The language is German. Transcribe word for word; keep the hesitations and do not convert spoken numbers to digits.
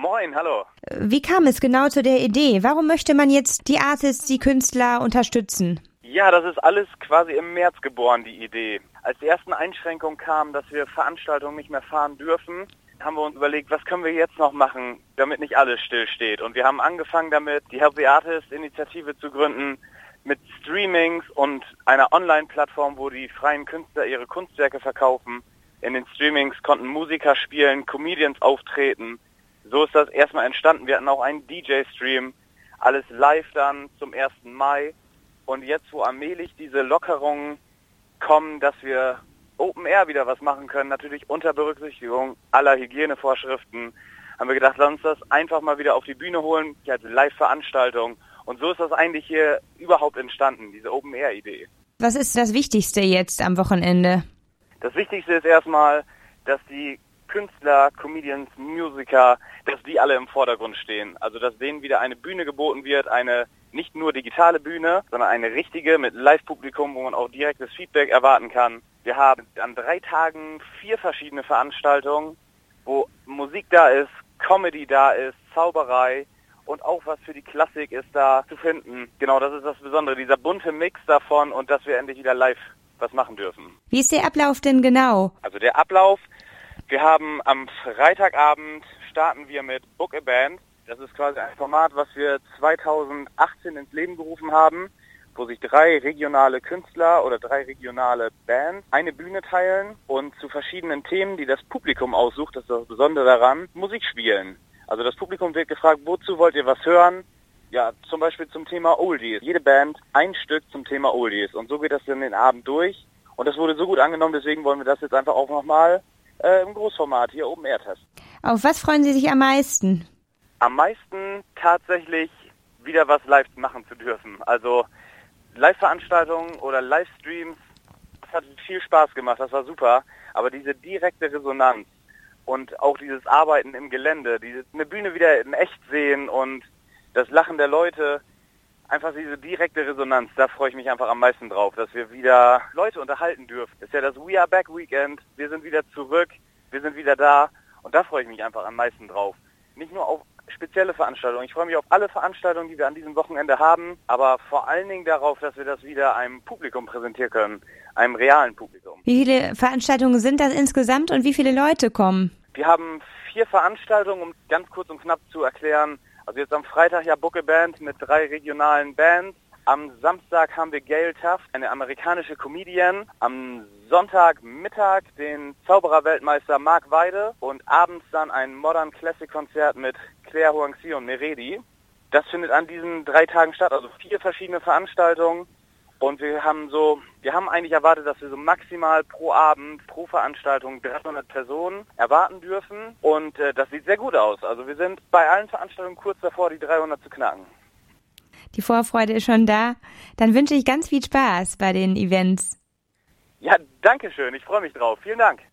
Moin, hallo. Wie kam es genau zu der Idee? Warum möchte man jetzt die Artists, die Künstler unterstützen? Ja, das ist alles quasi im März geboren, die Idee. Als die ersten Einschränkungen kamen, dass wir Veranstaltungen nicht mehr fahren dürfen, haben wir uns überlegt, was können wir jetzt noch machen, damit nicht alles stillsteht. Und wir haben angefangen damit, die Help the Artist-Initiative zu gründen, mit Streamings und einer Online-Plattform, wo die freien Künstler ihre Kunstwerke verkaufen. In den Streamings konnten Musiker spielen, Comedians auftreten. So ist das erstmal entstanden. Wir hatten auch einen D J-Stream, alles live dann zum ersten Mai. Und jetzt, wo allmählich diese Lockerungen kommen, dass wir Open Air wieder was machen können, natürlich unter Berücksichtigung aller Hygienevorschriften, haben wir gedacht, lass uns das einfach mal wieder auf die Bühne holen, hier als Live-Veranstaltung. Und so ist das eigentlich hier überhaupt entstanden, diese Open Air Idee. Was ist das Wichtigste jetzt am Wochenende? Das Wichtigste ist erstmal, dass die Künstler, Comedians, Musiker, dass die alle im Vordergrund stehen. Also dass denen wieder eine Bühne geboten wird, eine nicht nur digitale Bühne, sondern eine richtige mit Live-Publikum, wo man auch direktes Feedback erwarten kann. Wir haben an drei Tagen vier verschiedene Veranstaltungen, wo Musik da ist, Comedy da ist, Zauberei und auch was für die Klassik ist da zu finden. Genau, das ist das Besondere, dieser bunte Mix davon und dass wir endlich wieder live was machen dürfen. Wie ist der Ablauf denn genau? Also der Ablauf, wir haben am Freitagabend starten wir mit Book a Band. Das ist quasi ein Format, was wir zweitausendachtzehn ins Leben gerufen haben, wo sich drei regionale Künstler oder drei regionale Bands eine Bühne teilen und zu verschiedenen Themen, die das Publikum aussucht, das ist das Besondere daran, Musik spielen. Also das Publikum wird gefragt, wozu wollt ihr was hören? Ja, zum Beispiel zum Thema Oldies. Jede Band ein Stück zum Thema Oldies. Und so geht das dann den Abend durch. Und das wurde so gut angenommen, deswegen wollen wir das jetzt einfach auch nochmal äh, im Großformat hier Open Air testen. Auf was freuen Sie sich am meisten? Am meisten tatsächlich wieder was live machen zu dürfen. Also Live-Veranstaltungen oder Livestreams, das hat viel Spaß gemacht, das war super. Aber diese direkte Resonanz und auch dieses Arbeiten im Gelände, diese, eine Bühne wieder in echt sehen und das Lachen der Leute, einfach diese direkte Resonanz, da freue ich mich einfach am meisten drauf, dass wir wieder Leute unterhalten dürfen. Das ist ja das We Are Back Weekend, wir sind wieder zurück, wir sind wieder da und da freue ich mich einfach am meisten drauf. Nicht nur auf spezielle Veranstaltungen, ich freue mich auf alle Veranstaltungen, die wir an diesem Wochenende haben, aber vor allen Dingen darauf, dass wir das wieder einem Publikum präsentieren können, einem realen Publikum. Wie viele Veranstaltungen sind das insgesamt und wie viele Leute kommen? Wir haben vier Veranstaltungen, um ganz kurz und knapp zu erklären. Also jetzt am Freitag ja Book a Band mit drei regionalen Bands. Am Samstag haben wir Gail Tuff, eine amerikanische Comedian. Am Sonntagmittag den Zauberer-Weltmeister Mark Weide und abends dann ein Modern Classic Konzert mit Claire Huangxi und Meredi. Das findet an diesen drei Tagen statt, also vier verschiedene Veranstaltungen. Und wir haben so, wir haben eigentlich erwartet, dass wir so maximal pro Abend, pro Veranstaltung dreihundert Personen erwarten dürfen. Und äh, das sieht sehr gut aus. Also wir sind bei allen Veranstaltungen kurz davor, die dreihundert zu knacken. Die Vorfreude ist schon da. Dann wünsche ich ganz viel Spaß bei den Events. Ja, danke schön. Ich freue mich drauf. Vielen Dank.